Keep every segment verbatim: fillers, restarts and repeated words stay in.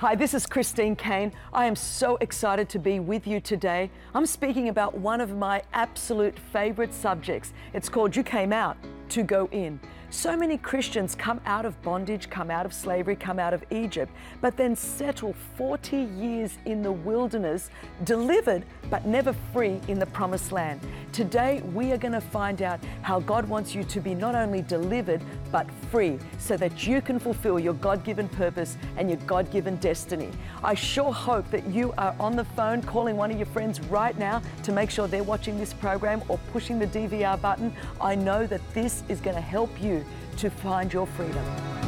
Hi, this is Christine Caine. I am so excited to be with you today. I'm speaking about one of my absolute favorite subjects. It's called You Came Out to Go In. So many Christians come out of bondage, come out of slavery, come out of Egypt, but then settle forty years in the wilderness, delivered but never free in the promised land. Today, we are going to find out how God wants you to be not only delivered, but free, so that you can fulfill your God-given purpose and your God-given destiny. I sure hope that you are on the phone calling one of your friends right now to make sure they're watching this program or pushing the D V R button. I know that this is going to help you to find your freedom.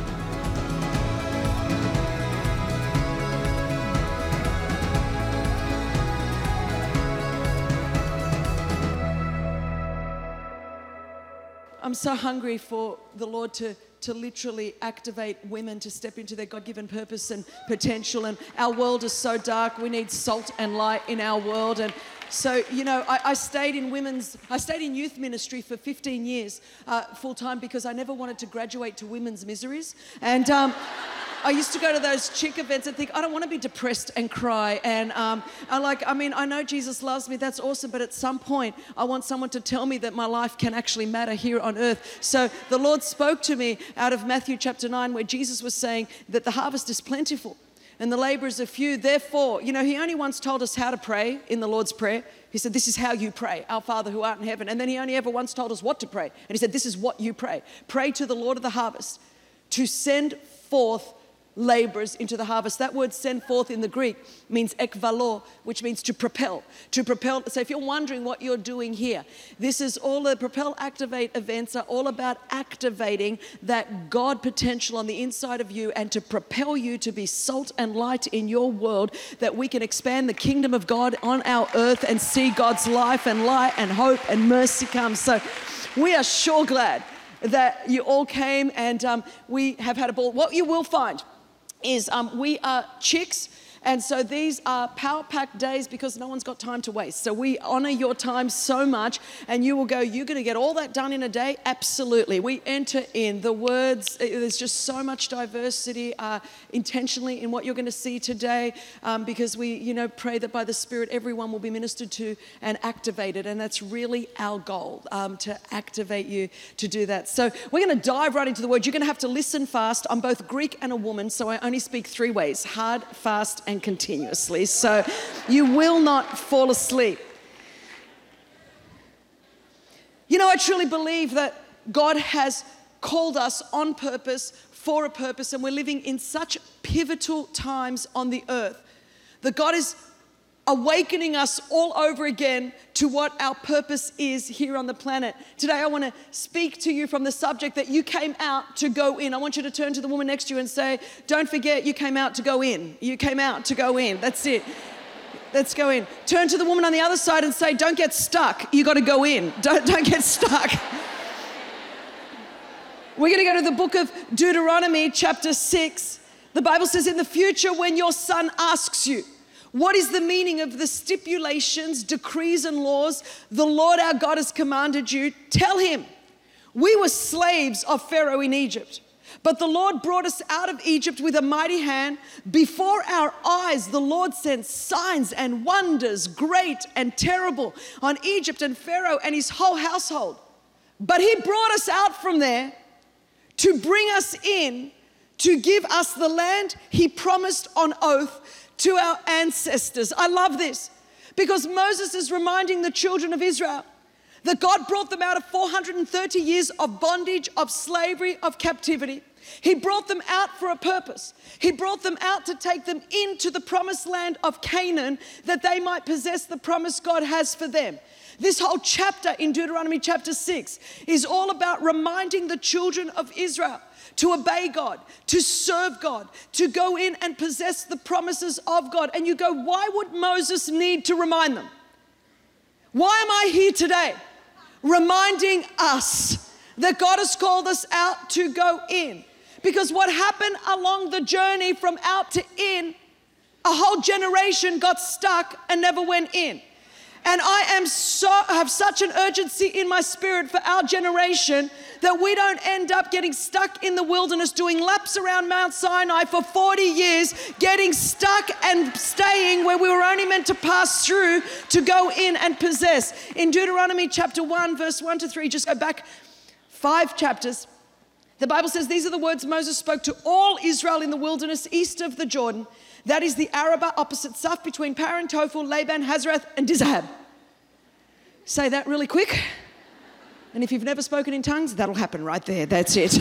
I'm so hungry for the Lord to, to literally activate women to step into their God-given purpose and potential. And our world is so dark. We need salt and light in our world. And so, you know, I, I stayed in women's, I stayed in youth ministry for fifteen years uh, full-time because I never wanted to graduate to women's miseries. And um, I used to go to those chick events and think, I don't want to be depressed and cry. And um, I like, I mean, I know Jesus loves me, that's awesome, but at some point, I want someone to tell me that my life can actually matter here on earth. So the Lord spoke to me out of Matthew chapter nine, where Jesus was saying that the harvest is plentiful and the laborers are few. Therefore, you know, he only once told us how to pray in the Lord's Prayer. He said, this is how you pray, our Father who art in heaven. And then he only ever once told us what to pray. And he said, this is what you pray. Pray to the Lord of the harvest to send forth laborers into the harvest. That word send forth in the Greek means ekvalo, which means to propel. To propel. So if you're wondering what you're doing here, this is all the Propel Activate events are all about activating that God potential on the inside of you and to propel you to be salt and light in your world, that we can expand the kingdom of God on our earth and see God's life and light and hope and mercy come. So we are sure glad that you all came, and um, we have had a ball. What you will find is um, we are chicks, and so these are power-packed days because no one's got time to waste. So we honor your time so much, and you will go, you're going to get all that done in a day? Absolutely. We enter in the words. There's just so much diversity uh, intentionally in what you're going to see today, um, because we, you know, pray that by the Spirit everyone will be ministered to and activated, and that's really our goal, um, to activate you to do that. So we're going to dive right into the Word. You're going to have to listen fast. I'm both Greek and a woman, so I only speak three ways: hard, fast, and continuously. So you will not fall asleep. You know, I truly believe that God has called us on purpose, for a purpose, and we're living in such pivotal times on the earth that God is awakening us all over again to what our purpose is here on the planet. Today I want to speak to you from the subject that you came out to go in. I want you to turn to the woman next to you and say, don't forget you came out to go in. You came out to go in. That's it. Let's go in. Turn to the woman on the other side and say, don't get stuck. You got to go in. Don't, don't get stuck. We're going to go to the book of Deuteronomy chapter six. The Bible says, in the future when your son asks you, what is the meaning of the stipulations, decrees, and laws the Lord our God has commanded you? Tell him, we were slaves of Pharaoh in Egypt, but the Lord brought us out of Egypt with a mighty hand. Before our eyes, the Lord sent signs and wonders, great and terrible, on Egypt and Pharaoh and his whole household. But he brought us out from there to bring us in, to give us the land he promised on oath to our ancestors. I love this because Moses is reminding the children of Israel that God brought them out of four hundred thirty years of bondage, of slavery, of captivity. He brought them out for a purpose. He brought them out to take them into the promised land of Canaan, that they might possess the promise God has for them. This whole chapter in Deuteronomy chapter six is all about reminding the children of Israel to obey God, to serve God, to go in and possess the promises of God. And you go, why would Moses need to remind them? Why am I here today reminding us that God has called us out to go in? Because what happened along the journey from out to in, a whole generation got stuck and never went in. And I am so have such an urgency in my spirit for our generation that we don't end up getting stuck in the wilderness doing laps around Mount Sinai for forty years, getting stuck and staying where we were only meant to pass through to go in and possess. In Deuteronomy chapter one, verse one to three, just go back five chapters. The Bible says, these are the words Moses spoke to all Israel in the wilderness east of the Jordan. That is the Arabah opposite Suph between Paran, Tophel, Laban, Hazarath, and Dizahab. Say that really quick. And if you've never spoken in tongues, that'll happen right there. That's it.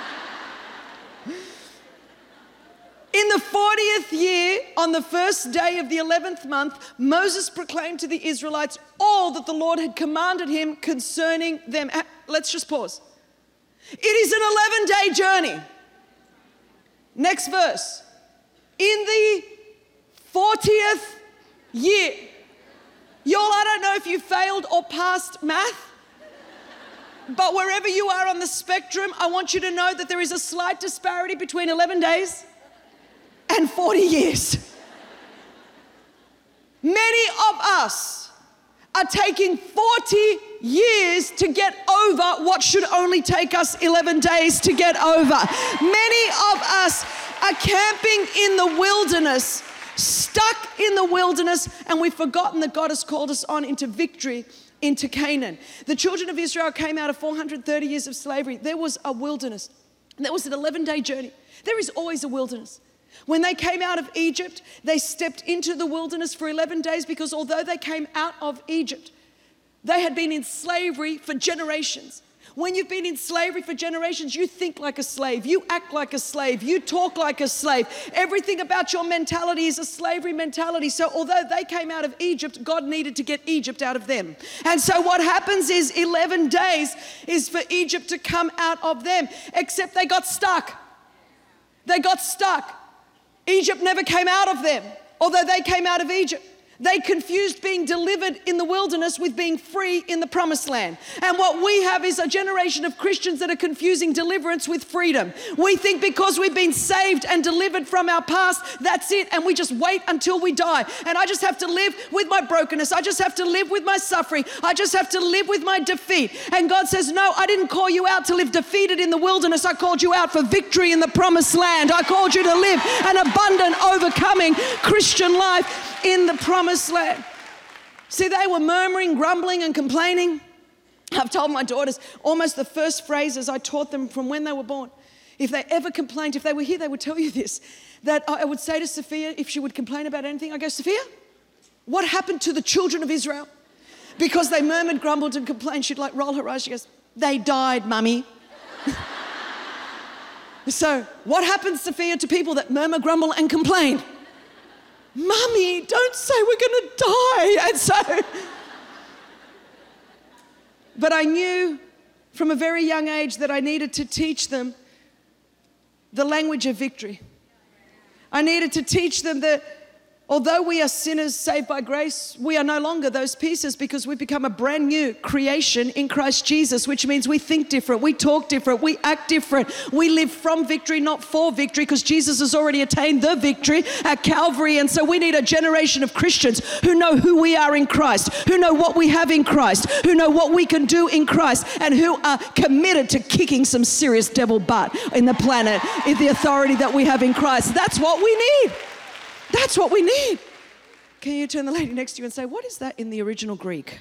In the fortieth year, on the first day of the eleventh month, Moses proclaimed to the Israelites all that the Lord had commanded him concerning them. Let's just pause. It is an eleven-day journey. Next verse. In the fortieth year. Y'all, I don't know if you failed or passed math, but wherever you are on the spectrum, I want you to know that there is a slight disparity between eleven days and forty years. Many of us are taking forty years to get over what should only take us eleven days to get over. Many of us are camping in the wilderness, stuck in the wilderness, and we've forgotten that God has called us on into victory, into Canaan. The children of Israel came out of four hundred thirty years of slavery. There was a wilderness. There was an eleven-day journey. There is always a wilderness. When they came out of Egypt, they stepped into the wilderness for eleven days because although they came out of Egypt, they had been in slavery for generations. When you've been in slavery for generations, you think like a slave, you act like a slave, you talk like a slave. Everything about your mentality is a slavery mentality. So although they came out of Egypt, God needed to get Egypt out of them. And so what happens is eleven days is for Egypt to come out of them, except they got stuck. They got stuck. Egypt never came out of them, although they came out of Egypt. They confused being delivered in the wilderness with being free in the promised land. And what we have is a generation of Christians that are confusing deliverance with freedom. We think because we've been saved and delivered from our past, that's it, and we just wait until we die. And I just have to live with my brokenness. I just have to live with my suffering. I just have to live with my defeat. And God says, no, I didn't call you out to live defeated in the wilderness. I called you out for victory in the promised land. I called you to live an abundant, overcoming Christian life in the promised land. See, they were murmuring, grumbling, and complaining. I've told my daughters almost the first phrases I taught them from when they were born. If they ever complained, if they were here, they would tell you this, that I would say to Sophia, if she would complain about anything, I go, Sophia, what happened to the children of Israel? Because they murmured, grumbled, and complained. She'd like roll her eyes. She goes, they died, Mummy. So what happens, Sophia, to people that murmur, grumble, and complain? Mummy, don't say we're going to die. And so, but I knew from a very young age that I needed to teach them the language of victory. I needed to teach them that although we are sinners saved by grace, we are no longer those pieces because we've become a brand new creation in Christ Jesus, which means we think different, we talk different, we act different. We live from victory, not for victory, because Jesus has already attained the victory at Calvary. And so we need a generation of Christians who know who we are in Christ, who know what we have in Christ, who know what we can do in Christ, and who are committed to kicking some serious devil butt in the planet in the authority that we have in Christ. That's what we need. That's what we need. Can you turn the lady next to you and say, what is that in the original Greek?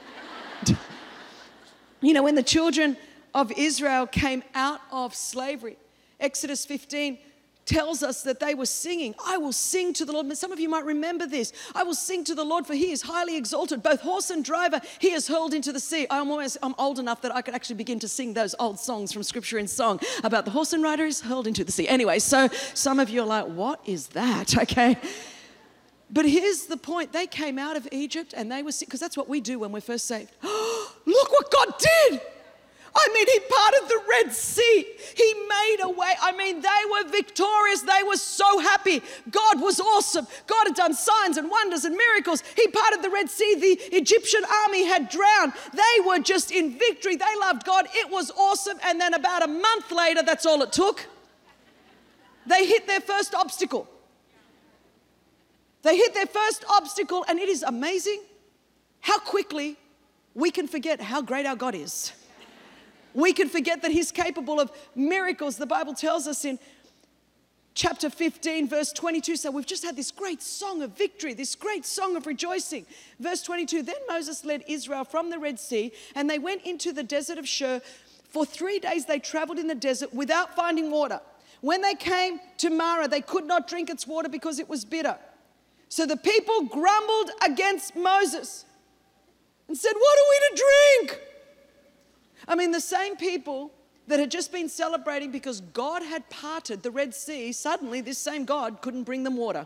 You know, when the children of Israel came out of slavery, Exodus fifteen tells us that they were singing, I will sing to the Lord. Some of you might remember this. I will sing to the Lord, for he is highly exalted. Both horse and driver he is hurled into the sea. I'm almost, I'm old enough that I could actually begin to sing those old songs from Scripture in song about the horse and rider is hurled into the sea. Anyway, so some of you are like, what is that? Okay. But here's the point. They came out of Egypt and they were, because that's what we do when we're first saved. Look what God did. I mean, he parted the Red Sea. He made a way. I mean, they were victorious. They were so happy. God was awesome. God had done signs and wonders and miracles. He parted the Red Sea. The Egyptian army had drowned. They were just in victory. They loved God. It was awesome. And then about a month later, that's all it took. They hit their first obstacle. They hit their first obstacle, and it is amazing how quickly we can forget how great our God is. We can forget that He's capable of miracles. The Bible tells us in chapter fifteen, verse twenty-two, so we've just had this great song of victory, this great song of rejoicing. Verse twenty-two, then Moses led Israel from the Red Sea, and they went into the desert of Shur. For three days they traveled in the desert without finding water. When they came to Marah, they could not drink its water because it was bitter. So the people grumbled against Moses and said, what are we to drink? I mean, the same people that had just been celebrating because God had parted the Red Sea, suddenly this same God couldn't bring them water.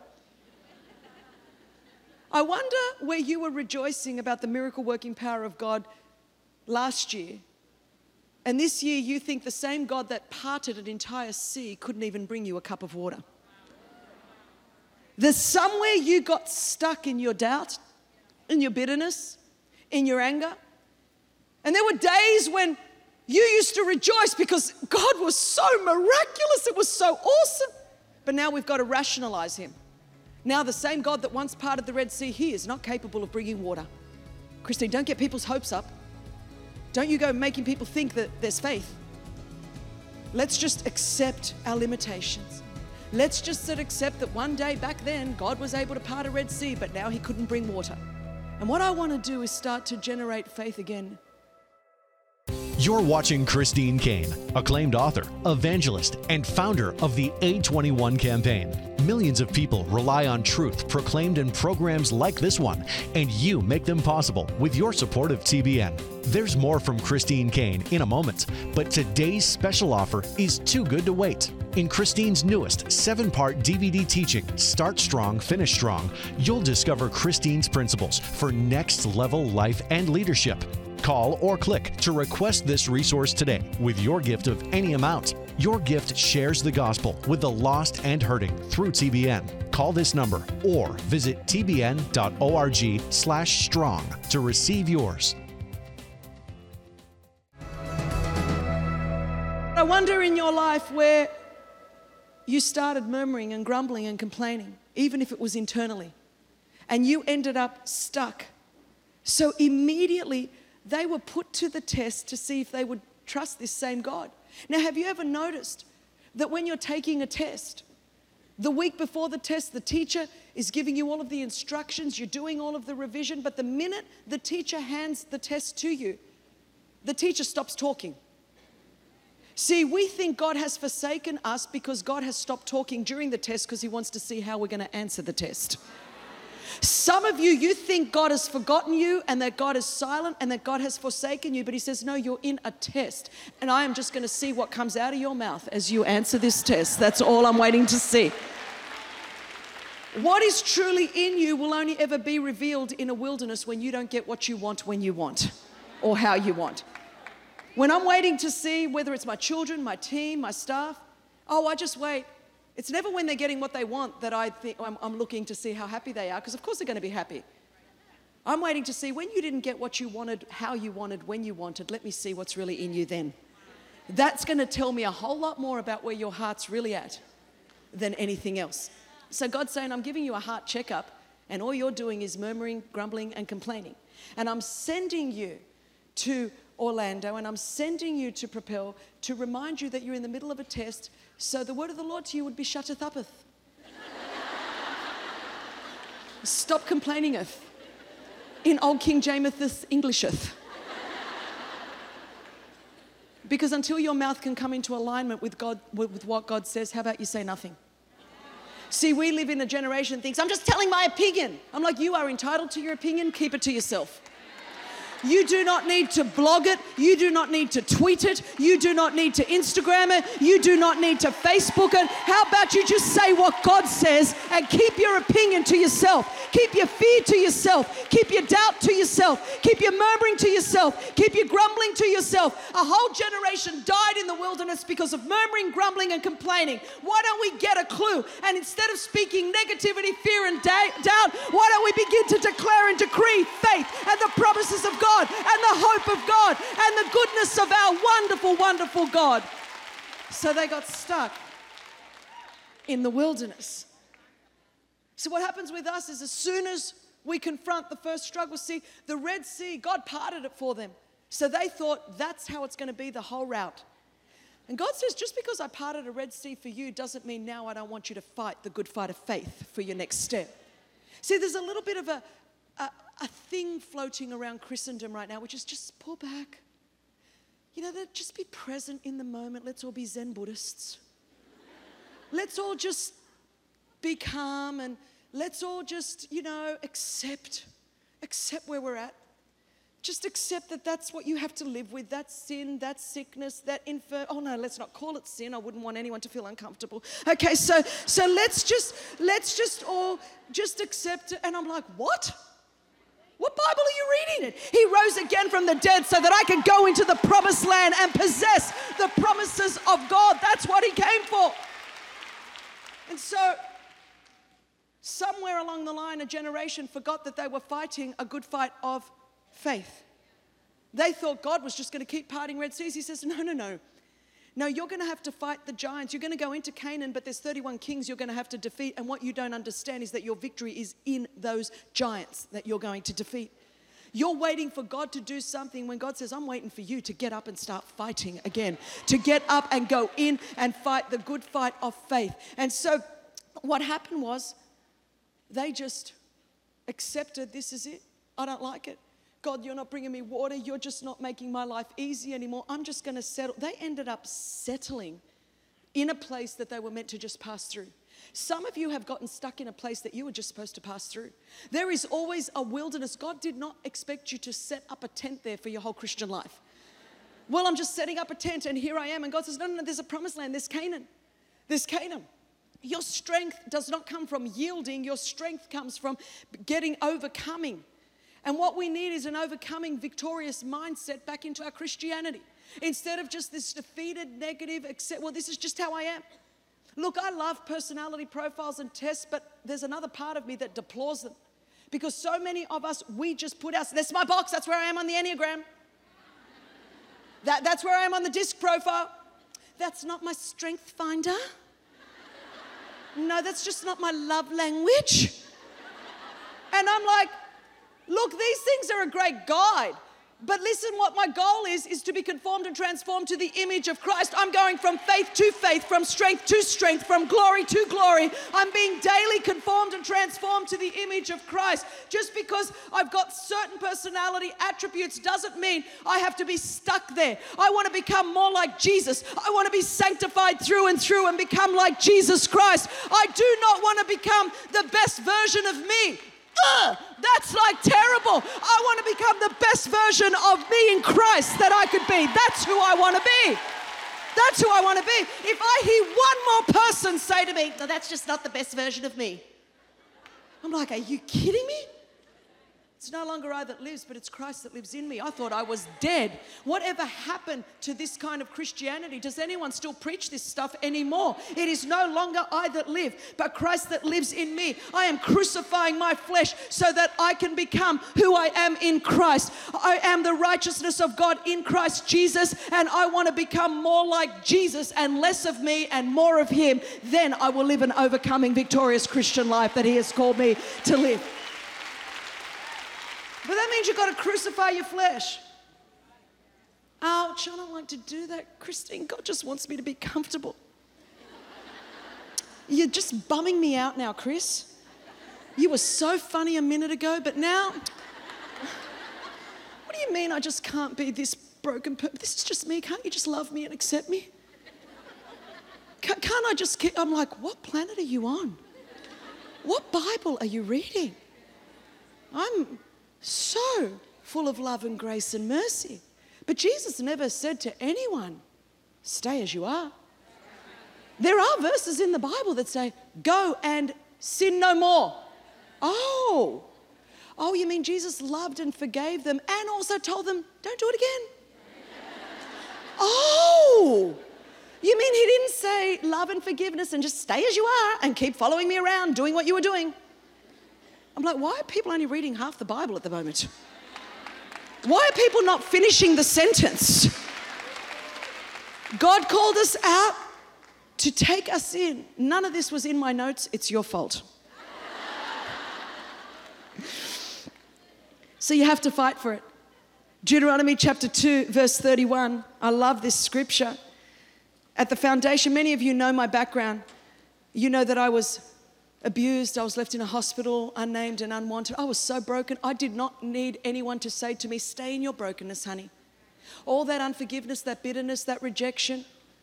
I wonder where you were rejoicing about the miracle working power of God last year. And this year you think the same God that parted an entire sea couldn't even bring you a cup of water. There's somewhere you got stuck in your doubt, in your bitterness, in your anger. And there were days when you used to rejoice because God was so miraculous, it was so awesome. But now we've got to rationalize Him. Now the same God that once parted the Red Sea, He is not capable of bringing water. Christine, don't get people's hopes up. Don't you go making people think that there's faith. Let's just accept our limitations. Let's just accept that one day back then, God was able to part a Red Sea, but now He couldn't bring water. And what I want to do is start to generate faith again. You're watching Christine Caine, acclaimed author, evangelist, and founder of the A twenty-one campaign. Millions of people rely on truth proclaimed in programs like this one, and you make them possible with your support of T B N. There's more from Christine Caine in a moment, but today's special offer is too good to wait. In Christine's newest seven-part D V D teaching, Start Strong, Finish Strong, you'll discover Christine's principles for next-level life and leadership. Call or click to request this resource today with your gift of any amount. Your gift shares the gospel with the lost and hurting through T B N. Call this number or visit t b n dot org slash strong to receive yours. I wonder in your life where you started murmuring and grumbling and complaining, even if it was internally, and you ended up stuck. So immediately they were put to the test to see if they would trust this same God. Now, have you ever noticed that when you're taking a test, the week before the test, the teacher is giving you all of the instructions, you're doing all of the revision, but the minute the teacher hands the test to you, the teacher stops talking. See, we think God has forsaken us because God has stopped talking during the test because He wants to see how we're going to answer the test. Some of you, you think God has forgotten you and that God is silent and that God has forsaken you, but He says, no, you're in a test. And I am just going to see what comes out of your mouth as you answer this test. That's all I'm waiting to see. What is truly in you will only ever be revealed in a wilderness when you don't get what you want when you want or how you want. When I'm waiting to see whether it's my children, my team, my staff, oh, I just wait. It's never when they're getting what they want that I think I'm, I'm looking to see how happy they are, because of course they're going to be happy. I'm waiting to see when you didn't get what you wanted, how you wanted, when you wanted, let me see what's really in you then. That's going to tell me a whole lot more about where your heart's really at than anything else. So God's saying, I'm giving you a heart checkup, and all you're doing is murmuring, grumbling, and complaining. And I'm sending you to Orlando, and I'm sending you to Propel to remind you that you're in the middle of a test, so the word of the Lord to you would be shutteth uppeth. Stop complaining-eth. In Old King James's Englisheth. Because until your mouth can come into alignment with God, with what God says, how about you say nothing? See, we live in a generation that thinks, I'm just telling my opinion. I'm like, you are entitled to your opinion, keep it to yourself. You do not need to blog it. You do not need to tweet it. You do not need to Instagram it. You do not need to Facebook it. How about you just say what God says and keep your opinion to yourself. Keep your fear to yourself. Keep your doubt to yourself. Keep your murmuring to yourself. Keep your grumbling to yourself. A whole generation died in the wilderness because of murmuring, grumbling, and complaining. Why don't we get a clue? And instead of speaking negativity, fear, and da- doubt, why don't we begin to declare and decree faith and the promises of God? God and the hope of God and the goodness of our wonderful, wonderful God. So they got stuck in the wilderness. So what happens with us is as soon as we confront the first struggle. See, the Red Sea, God parted it for them. So they thought that's how it's going to be the whole route. And God says, just because I parted a Red Sea for you doesn't mean now I don't want you to fight the good fight of faith for your next step. See, there's a little bit of a, a, a thing floating around Christendom right now, which is just pull back. You know, that just be present in the moment. Let's all be Zen Buddhists. Let's all just be calm and let's all just, you know, accept, accept where we're at. Just accept that that's what you have to live with. That's sin, that's sickness, that infirmity. Oh no, let's not call it sin. I wouldn't want anyone to feel uncomfortable. Okay, so so let's just let's just all just accept it. And I'm like, what? What Bible are you reading? It. He rose again from the dead so that I can go into the promised land and possess the promises of God. That's what he came for. And so somewhere along the line, a generation forgot that they were fighting a good fight of faith. They thought God was just going to keep parting Red Seas. He says, no, no, no. No, you're going to have to fight the giants. You're going to go into Canaan, but there's thirty-one kings you're going to have to defeat. And what you don't understand is that your victory is in those giants that you're going to defeat. You're waiting for God to do something when God says, I'm waiting for you to get up and start fighting again, to get up and go in and fight the good fight of faith. And so what happened was they just accepted, this is it. I don't like it. God, you're not bringing me water. You're just not making my life easy anymore. I'm just going to settle. They ended up settling in a place that they were meant to just pass through. Some of you have gotten stuck in a place that you were just supposed to pass through. There is always a wilderness. God did not expect you to set up a tent there for your whole Christian life. Well, I'm just setting up a tent and here I am. And God says, no, no, no, there's a promised land. There's Canaan. There's Canaan. Your strength does not come from yielding. Your strength comes from getting overcoming. And what we need is an overcoming, victorious mindset back into our Christianity. Instead of just this defeated, negative, accept, well, this is just how I am. Look, I love personality profiles and tests, but there's another part of me that deplores them. Because so many of us, we just put us, that's my box, that's where I am on the Enneagram. That, that's where I am on the DISC profile. That's not my strength finder. No, that's just not my love language. And I'm like, look, these things are a great guide. But listen, what my goal is, is to be conformed and transformed to the image of Christ. I'm going from faith to faith, from strength to strength, from glory to glory. I'm being daily conformed and transformed to the image of Christ. Just because I've got certain personality attributes doesn't mean I have to be stuck there. I want to become more like Jesus. I want to be sanctified through and through and become like Jesus Christ. I do not want to become the best version of me. Ugh, that's like terrible. I want to become the best version of me in Christ that I could be. That's who I want to be. That's who I want to be. If I hear one more person say to me, no, that's just not the best version of me, I'm like, are you kidding me? It's no longer I that lives, but it's Christ that lives in me. I thought I was dead. Whatever happened to this kind of Christianity? Does anyone still preach this stuff anymore? It is no longer I that live, but Christ that lives in me. I am crucifying my flesh so that I can become who I am in Christ. I am the righteousness of God in Christ Jesus, and I want to become more like Jesus and less of me and more of him. Then I will live an overcoming, victorious Christian life that he has called me to live. But that means you've got to crucify your flesh. Ouch, I don't like to do that, Christine. God just wants me to be comfortable. You're just bumming me out now, Chris. You were so funny a minute ago, but now... What do you mean I just can't be this broken person? This is just me. Can't you just love me and accept me? Can't I just... Keep... I'm like, what planet are you on? What Bible are you reading? I'm... so full of love and grace and mercy. But Jesus never said to anyone, stay as you are. There are verses in the Bible that say, go and sin no more. Oh, oh, you mean Jesus loved and forgave them and also told them, don't do it again? Oh, you mean he didn't say love and forgiveness and just stay as you are and keep following me around doing what you were doing? I'm like, why are people only reading half the Bible at the moment? Why are people not finishing the sentence? God called us out to take us in. None of this was in my notes. It's your fault. So you have to fight for it. Deuteronomy chapter two, verse thirty-one. I love this scripture. At the foundation, many of you know my background. You know that I was abused. I was left in a hospital, unnamed and unwanted. I was so broken. I did not need anyone to say to me, stay in your brokenness, honey. All that unforgiveness, that bitterness, that rejection,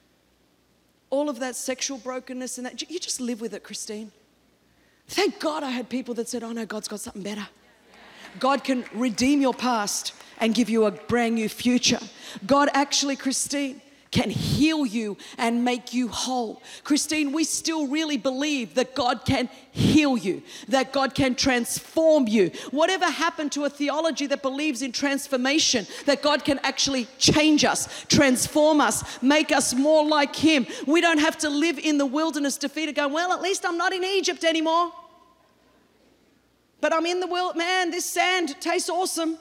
all of that sexual brokenness and that, you just live with it, Christine. Thank God I had people that said, oh no, God's got something better. God can redeem your past and give you a brand new future. God actually, Christine, can heal you and make you whole. Christine, we still really believe that God can heal you, that God can transform you. Whatever happened to a theology that believes in transformation, that God can actually change us, transform us, make us more like Him. We don't have to live in the wilderness defeated going, well, at least I'm not in Egypt anymore. But I'm in the world, man, this sand tastes awesome.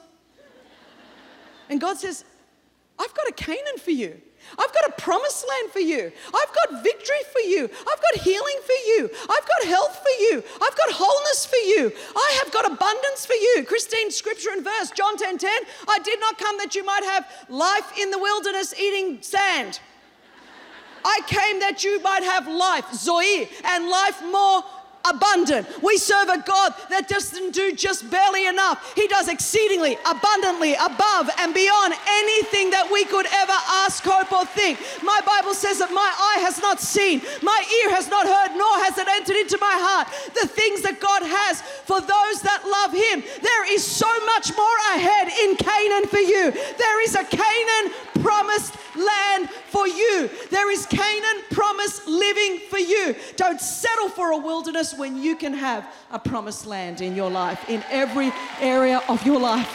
And God says, I've got a Canaan for you. I've got a promised land for you. I've got victory for you. I've got healing for you. I've got health for you. I've got wholeness for you. I have got abundance for you. Christine, scripture and verse, John ten ten. I did not come that you might have life in the wilderness eating sand. I came that you might have life, Zoe, and life more abundant. We serve a God that doesn't do just barely enough. He does exceedingly, abundantly, above and beyond anything that we could ever ask, hope, or think. My Bible says that my eye has not seen, my ear has not heard, nor has it entered into my heart the things that God has for those that love Him. There is so much more ahead in Canaan for you. There is a Canaan promised land for you. There is Canaan promised living for you. Don't settle for a wilderness when you can have a promised land in your life, in every area of your life.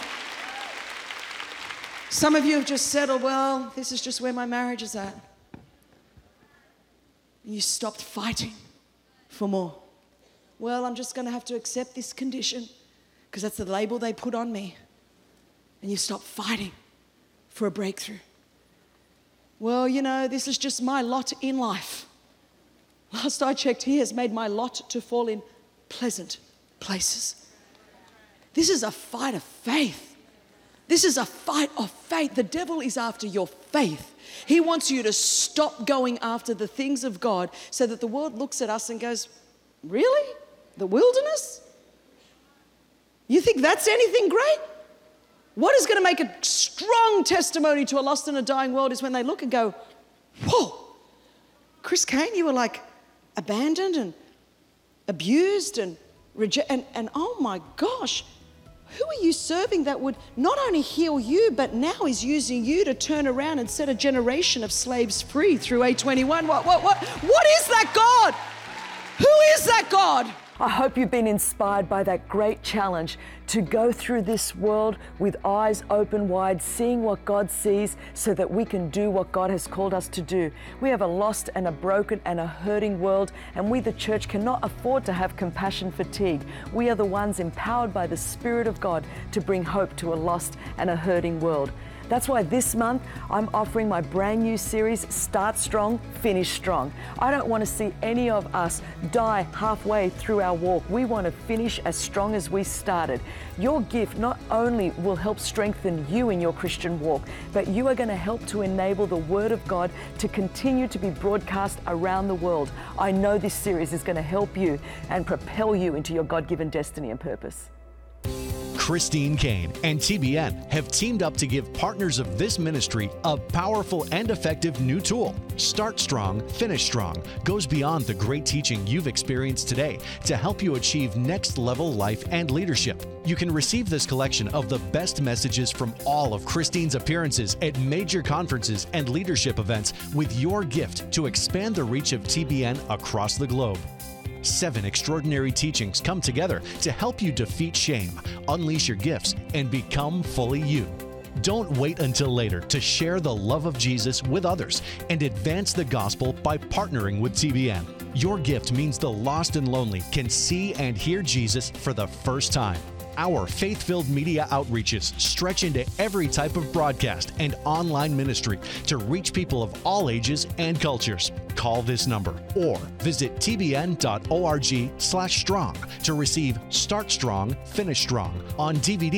Some of you have just settled, well, this is just where my marriage is at. And you stopped fighting for more. Well, I'm just going to have to accept this condition because that's the label they put on me. And you stop fighting for a breakthrough. Well, you know, this is just my lot in life. Last I checked, He has made my lot to fall in pleasant places. This is a fight of faith. This is a fight of faith. The devil is after your faith. He wants you to stop going after the things of God so that the world looks at us and goes, really? The wilderness? You think that's anything great? What is going to make a strong testimony to a lost and a dying world is when they look and go, whoa, Chris Kane, you were like abandoned and abused and rejected. And, and oh my gosh, who are you serving that would not only heal you, but now is using you to turn around and set a generation of slaves free through A twenty-one? What, what, what, what is that God? Who is that God? I hope you've been inspired by that great challenge to go through this world with eyes open wide, seeing what God sees so that we can do what God has called us to do. We have a lost and a broken and a hurting world, and we, the church, cannot afford to have compassion fatigue. We are the ones empowered by the Spirit of God to bring hope to a lost and a hurting world. That's why this month I'm offering my brand new series, Start Strong, Finish Strong. I don't want to see any of us die halfway through our walk. We want to finish as strong as we started. Your gift not only will help strengthen you in your Christian walk, but you are going to help to enable the Word of God to continue to be broadcast around the world. I know this series is going to help you and propel you into your God-given destiny and purpose. Christine Kane and T B N have teamed up to give partners of this ministry a powerful and effective new tool. Start Strong, Finish Strong goes beyond the great teaching you've experienced today to help you achieve next level life and leadership. You can receive this collection of the best messages from all of Christine's appearances at major conferences and leadership events with your gift to expand the reach of T B N across the globe. Seven extraordinary teachings come together to help you defeat shame, unleash your gifts, and become fully you. Don't wait until later to share the love of Jesus with others and advance the gospel by partnering with T B N. Your gift means the lost and lonely can see and hear Jesus for the first time. Our faith-filled media outreaches stretch into every type of broadcast and online ministry to reach people of all ages and cultures. Call this number or visit t b n dot org slash strong to receive Start Strong, Finish Strong on D V D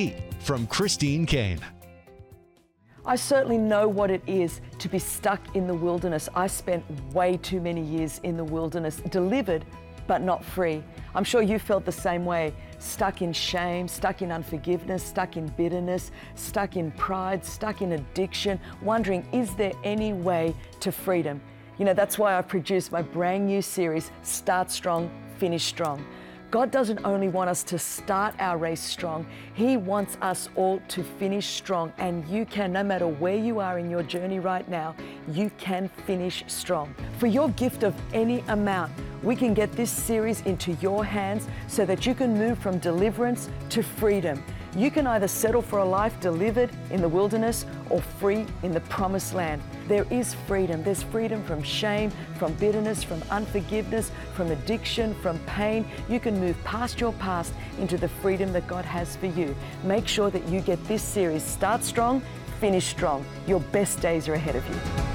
from Christine Caine. I certainly know what it is to be stuck in the wilderness. I spent way too many years in the wilderness, delivered but not free. I'm sure you felt the same way, stuck in shame, stuck in unforgiveness, stuck in bitterness, stuck in pride, stuck in addiction, wondering, is there any way to freedom? You know, that's why I've produced my brand new series, Start Strong, Finish Strong. God doesn't only want us to start our race strong, He wants us all to finish strong. And you can, no matter where you are in your journey right now, you can finish strong. For your gift of any amount, we can get this series into your hands so that you can move from deliverance to freedom. You can either settle for a life delivered in the wilderness or free in the promised land. There is freedom. There's freedom from shame, from bitterness, from unforgiveness, from addiction, from pain. You can move past your past into the freedom that God has for you. Make sure that you get this series. Start strong, finish strong. Your best days are ahead of you.